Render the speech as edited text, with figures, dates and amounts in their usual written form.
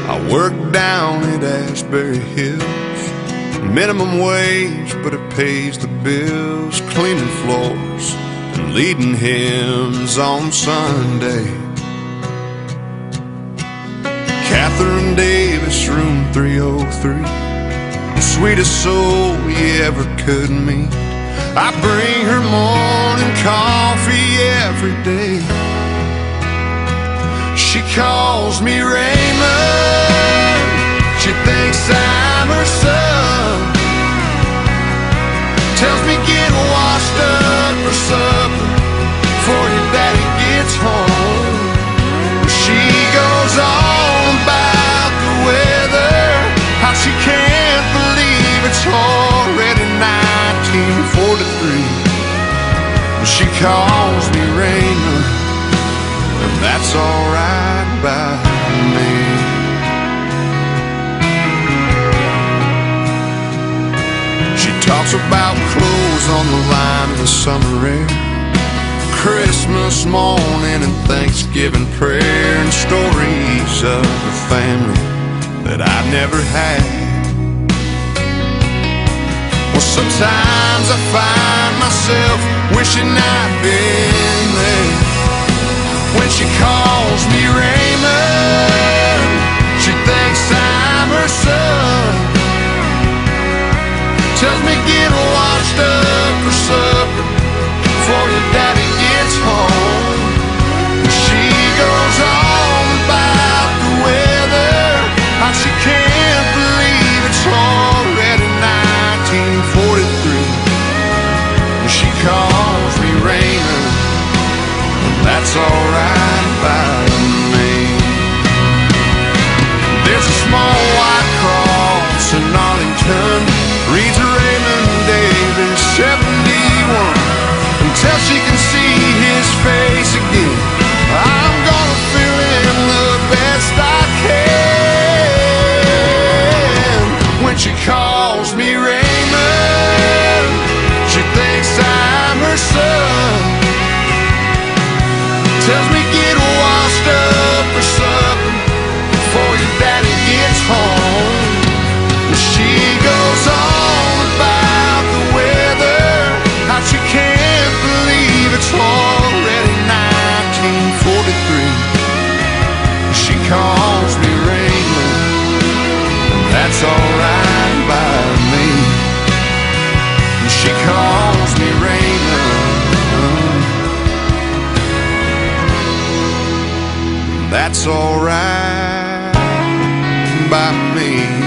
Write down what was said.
I work down at Asbury Hills, minimum wage, but it pays the bills. Cleaning floors and leading hymns on Sunday. Catherine Davis, room 303, the sweetest soul you ever could meet. I bring her morning coffee every day. She calls me Raymond, she thinks I'm her son. Tells me get washed up for supper before your daddy gets home. She goes on about the weather, how she can't believe it's already 1943. She calls me Raymond, and that's alright by me. She talks about clothes on the line in the summer air, Christmas morning and Thanksgiving prayer, and stories of a family that I never had. Well, sometimes I find myself wishing I'd been there. When she calls me Raymond, she thinks I'm her son. Tells me get washed up for supper before your daddy gets home. She goes on about the weather, how she can't believe it's already 1943. She calls me Raymond, and that's alright by me. There's a small white cross in Arlington, reads Raymond Davis 71. Until she can see his face again, I'm gonna fill in the best I can. When she calls me Raymond, she thinks I'm her son. Tells me get washed up for supper before your daddy gets home. She goes on about the weather, how she can't believe it's already 1943. She calls me Raymond, and that's alright by me. She calls me Raymond, that's alright by me.